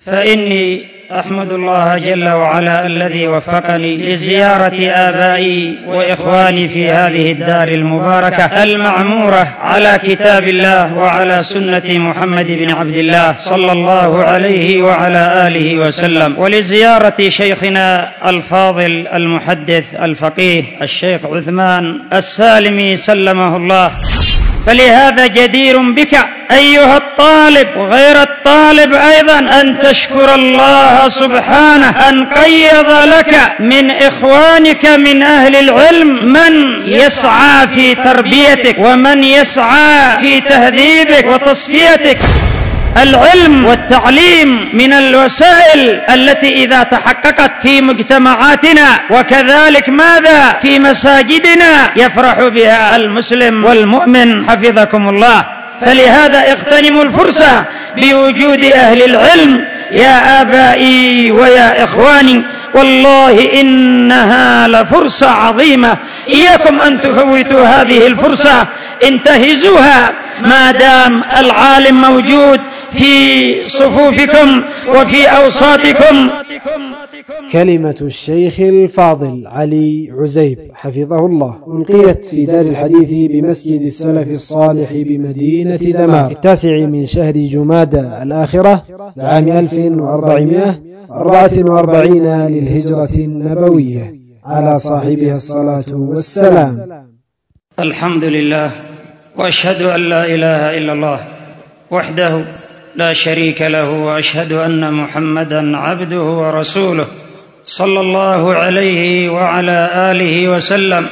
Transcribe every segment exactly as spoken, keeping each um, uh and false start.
فإني أحمد الله جل وعلا الذي وفقني لزيارة آبائي وإخواني في هذه الدار المباركة المعمورة على كتاب الله وعلى سنة محمد بن عبد الله صلى الله عليه وعلى آله وسلم، ولزيارة شيخنا الفاضل المحدث الفقيه الشيخ عثمان السالمي سلمه الله. فلهذا جدير بك أيها الطالب وغير الطالب أيضا أن تشكر الله سبحانه أن قيض لك من إخوانك من أهل العلم من يسعى في تربيتك ومن يسعى في تهذيبك وتصفيتك. العلم والتعليم من الوسائل التي إذا تحققت في مجتمعاتنا وكذلك ماذا في مساجدنا يفرح بها المسلم والمؤمن حفظكم الله. فلهذا اغتنموا الفرصة بوجود أهل العلم يا آبائي ويا إخواني، والله إنها لفرصة عظيمة، إياكم أن تفوتوا هذه الفرصة، انتهزوها ما دام العالم موجود في صفوفكم وفي أوساطكم. كلمة الشيخ الفاضل علي عزيب حفظه الله ألقيت في دار الحديث بمسجد السلف الصالح بمدينة ذمار في التاسع من شهر جمادى الآخرة لعام ألف وأربعمائة وأربعة وأربعين للهجرة النبوية، على صاحبها الصلاة والسلام. الحمد لله، وأشهد أن لا إله إلا الله وحده لا شريك له، وأشهد أن محمدا عبده ورسوله صلى الله عليه وعلى آله وسلم.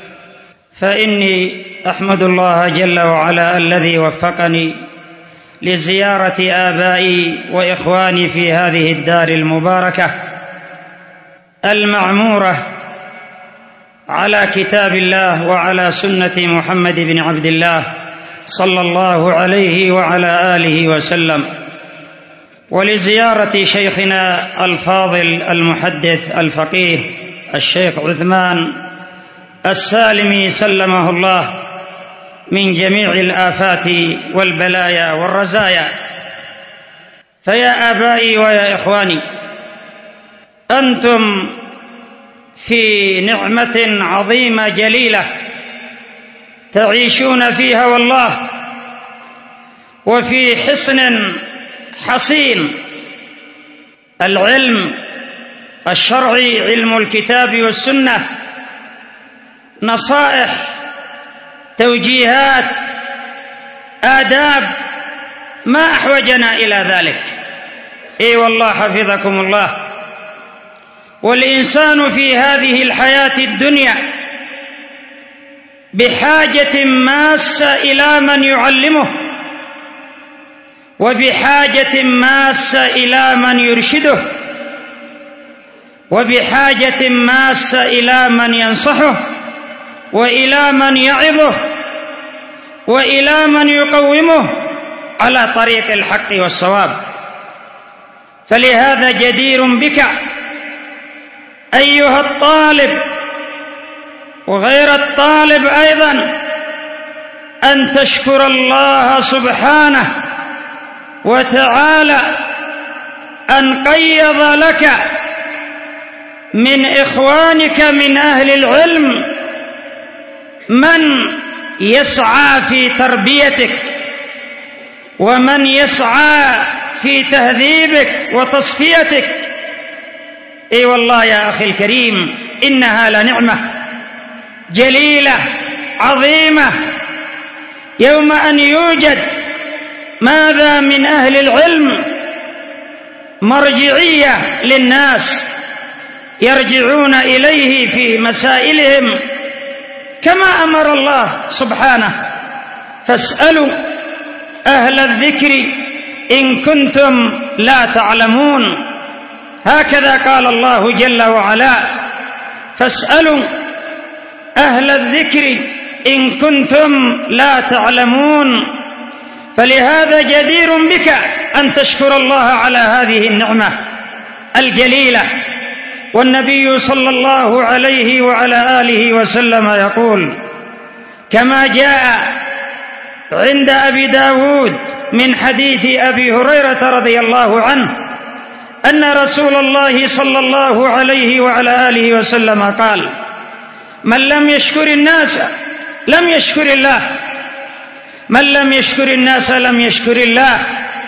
فإني أحمد الله جل وعلا الذي وفقني لزيارة آبائي وإخواني في هذه الدار المباركة المعمورة على كتاب الله وعلى سنة محمد بن عبد الله صلى الله عليه وعلى آله وسلم، ولزيارة شيخنا الفاضل المحدث الفقيه الشيخ عثمان السالمي سلمه الله من جميع الآفات والبلايا والرزايا. فيا آبائي ويا إخواني، أنتم في نعمة عظيمة جليلة تعيشون فيها والله، وفي حصن حصين. العلم الشرعي علم الكتاب والسنة، نصائح، توجيهات، آداب، ما أحوجنا إلى ذلك. إي والله حفظكم الله. والإنسان في هذه الحياة الدنيا بحاجة ماسة إلى من يعلمه، وبحاجة ماسة إلى من يرشده، وبحاجة ماسة إلى من ينصحه، وإلى من يعظه، وإلى من يقومه على طريق الحق والصواب. فلهذا جدير بك أيها الطالب وغير الطالب أيضا أن تشكر الله سبحانه وتعالى أن قيض لك من إخوانك من أهل العلم من يسعى في تربيتك، ومن يسعى في تهذيبك وتصفيتك. اي والله يا أخي الكريم، إنها لنعمة جليلة عظيمة يوم أن يوجد ماذا من أهل العلم مرجعية للناس يرجعون إليه في مسائلهم كما أمر الله سبحانه: فاسألوا أهل الذكر إن كنتم لا تعلمون. هكذا قال الله جل وعلا: فاسألوا أهل الذكر إن كنتم لا تعلمون. فلهذا جدير بك أن تشكر الله على هذه النعمة الجليلة. والنبي صلى الله عليه وعلى آله وسلم يقول كما جاء عند أبي داود من حديث أبي هريرة رضي الله عنه أن رسول الله صلى الله عليه وعلى آله وسلم قال: من لم يشكر الناس لم يشكر الله، من لم يشكر الناس لم يشكر الله.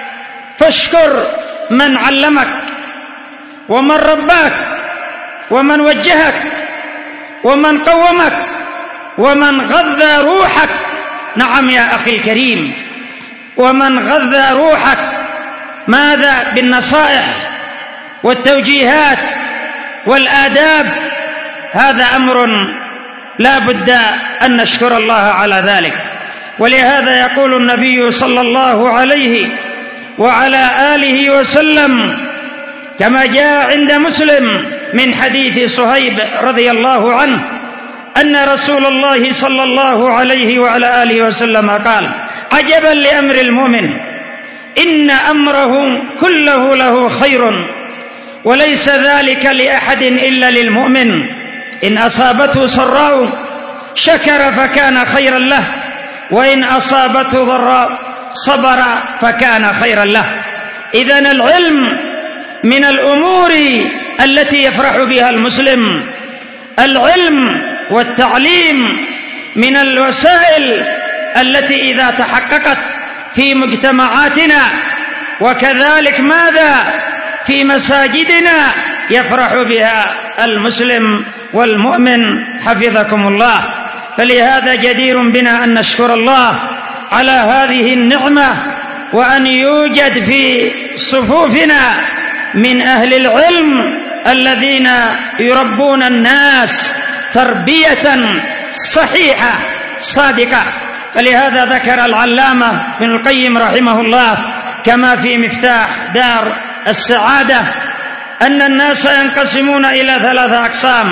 فاشكر من علمك ومن رباك ومن وجهك ومن قومك ومن غذى روحك. نعم يا أخي الكريم، ومن غذى روحك. ماذا؟ بالنصائح والتوجيهات والآداب. هذا أمر لا بد أن نشكر الله على ذلك. ولهذا يقول النبي صلى الله عليه وعلى آله وسلم كما جاء عند مسلم من حديث صهيب رضي الله عنه أن رسول الله صلى الله عليه وعلى آله وسلم قال: عجبا لأمر المؤمن، إن أمره كله له خير، وليس ذلك لأحد إلا للمؤمن. إن أصابته سراء شكر فكان خيرا له، وإن أصابته ضراء صبر فكان خيرا له. إذن العلم من الأمور التي يفرح بها المسلم. العلم والتعليم من الوسائل التي إذا تحققت في مجتمعاتنا وكذلك ماذا في مساجدنا يفرح بها المسلم والمؤمن حفظكم الله. فلهذا جدير بنا أن نشكر الله على هذه النعمة، وأن يوجد في صفوفنا من أهل العلم الذين يربون الناس تربية صحيحة صادقة. فلهذا ذكر العلامة ابن القيم رحمه الله كما في مفتاح دار السعادة أن الناس ينقسمون إلى ثلاثة أقسام: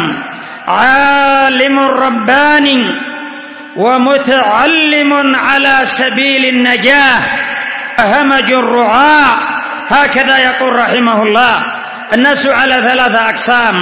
عالم رباني، ومتعلم على سبيل النجاة، همج الرعاع. هكذا يقول رحمه الله: الناس على ثلاثة أقسام: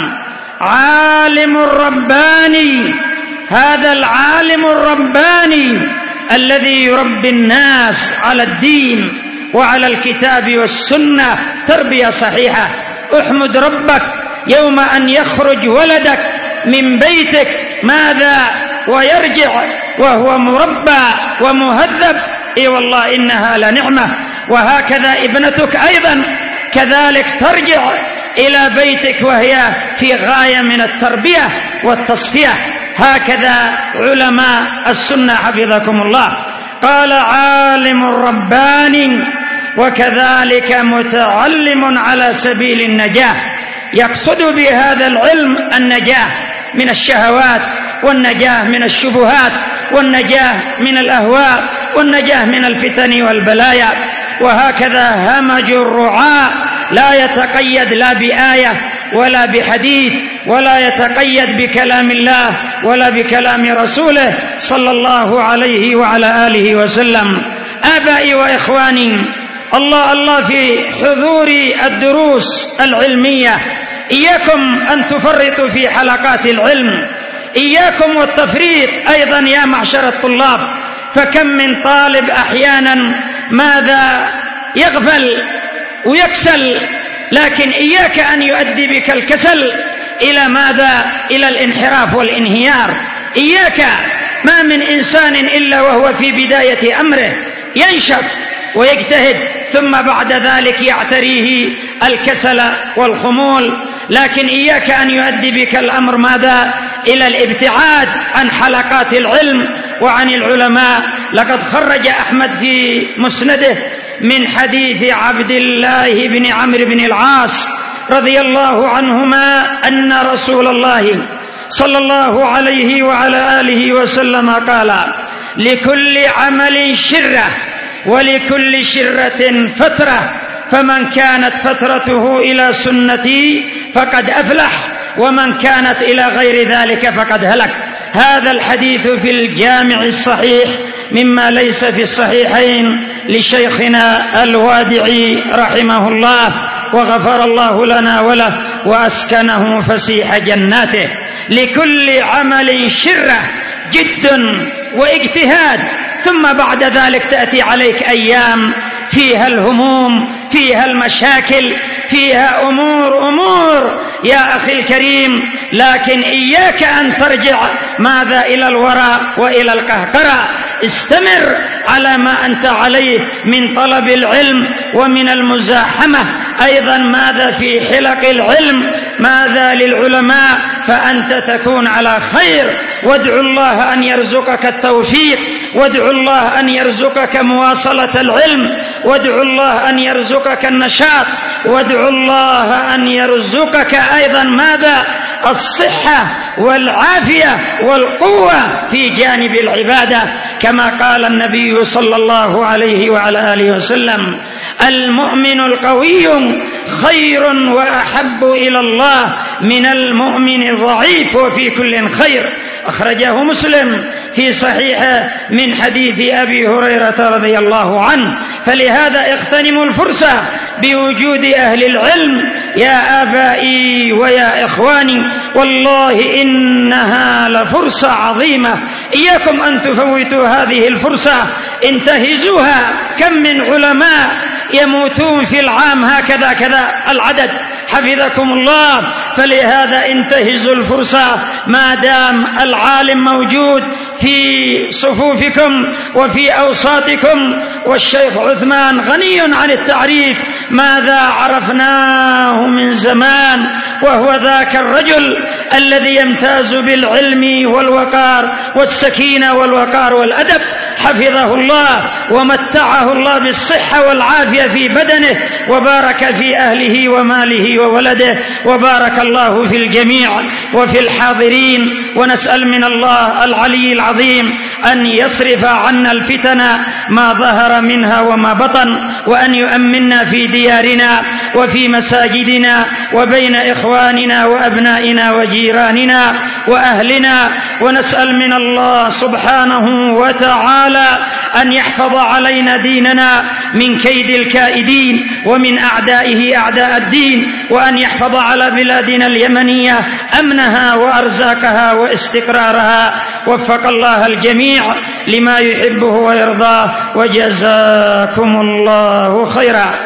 عالم رباني، هذا العالم الرباني الذي يربي الناس على الدين وعلى الكتاب والسنة تربية صحيحة. احمد ربك يوم أن يخرج ولدك من بيتك ماذا ويرجع وهو مربى ومهذب. اي والله إنها لنعمة. وهكذا ابنتك أيضا كذلك ترجع إلى بيتك وهي في غاية من التربية والتصفية. هكذا علماء السنة حفظكم الله. قال: عالم رباني، وكذلك متعلم على سبيل النجاة. يقصد بهذا العلم النجاة من الشهوات، والنجاة من الشبهات، والنجاة من الأهواء، والنجاة من الفتن والبلايا. وهكذا همج الرعاة لا يتقيد لا بآية ولا بحديث، ولا يتقيد بكلام الله ولا بكلام رسوله صلى الله عليه وعلى آله وسلم. آبائي وإخواني، الله الله في حضور الدروس العلمية، إياكم أن تفرطوا في حلقات العلم، إياكم والتفريط أيضا يا معشر الطلاب. فكم من طالب أحيانا ماذا يغفل ويكسل، لكن إياك أن يؤدي بك الكسل إلى ماذا؟ إلى الانحراف والانهيار. إياك، ما من إنسان إلا وهو في بداية أمره ينشط ويجتهد، ثم بعد ذلك يعتريه الكسل والخمول. لكن إياك أن يؤدي بك الأمر ماذا؟ إلى الابتعاد عن حلقات العلم وعن العلماء. لقد خرج أحمد في مسنده من حديث عبد الله بن عمرو بن العاص رضي الله عنهما أن رسول الله صلى الله عليه وعلى آله وسلم قال: لكل عمل شرة، ولكل شرة فترة، فمن كانت فترته إلى سنتي فقد أفلح، ومن كانت إلى غير ذلك فقد هلك. هذا الحديث في الجامع الصحيح مما ليس في الصحيحين لشيخنا الوادعي رحمه الله، وغفر الله لنا وله وأسكنه فسيح جناته. لكل عمل شرة، جد واجتهاد، ثم بعد ذلك تأتي عليك أيام فيها الهموم، فيها المشاكل، فيها أمور أمور يا أخي الكريم، لكن إياك أن ترجع ماذا إلى الوراء وإلى القهقرة. استمر على ما أنت عليه من طلب العلم ومن المزاحمة، أيضا ماذا في حلق العلم، ماذا للعلماء، فأنت تكون على خير. وادعو الله أن يرزقك التوفيق، وادعو الله أن يرزقك مواصلة العلم، وادعو الله أن يرزقك النشاط، وادعو الله أن يرزقك أيضا ماذا؟ الصحة والعافية والقوة في جانب العبادة، كما قال النبي صلى الله عليه وعلى آله وسلم: المؤمن القوي خير وأحب إلى الله من المؤمن الضعيف وفي كل خير. أخرجه مسلم في صحيحه من حديث أبي هريرة رضي الله عنه. فلهذا اغتنموا الفرصة بوجود أهل العلم يا آبائي ويا إخواني، والله إنها لفرصة عظيمة، إياكم أن تفوتوا هذه الفرصة، انتهزوها. كم من علماء يموتون في العام هكذا كذا العدد، حفظكم الله. فلهذا انتهزوا الفرصة ما دام العالم موجود في صفوفكم وفي أوساطكم. والشيخ عثمان غني عن التعريف، ماذا عرفناه من زمان، وهو ذاك الرجل الذي يمتاز بالعلم والوقار والسكينة والوقار والأدب، حفظه الله ومتعه الله بالصحة والعافية في بدنه، وبارك في أهله وماله وولده، وبارك الله في الجميع وفي الحاضرين. ونسأل من الله العلي العظيم أن يصرف عنا الفتن ما ظهر منها وما بطن، وأن يؤمننا في ديارنا وفي مساجدنا وبين إخواننا وأبنائنا وجيراننا وأهلنا. ونسأل من الله سبحانه وتعالى أن يحفظ علينا ديننا من كيد الكائدين ومن أعدائه أعداء الدين، وأن يحفظ على بلادنا اليمنية أمنها وأرزاقها واستقرارها. وفق الله الجميع لما يحبه ويرضاه، وجزاكم الله خيرا.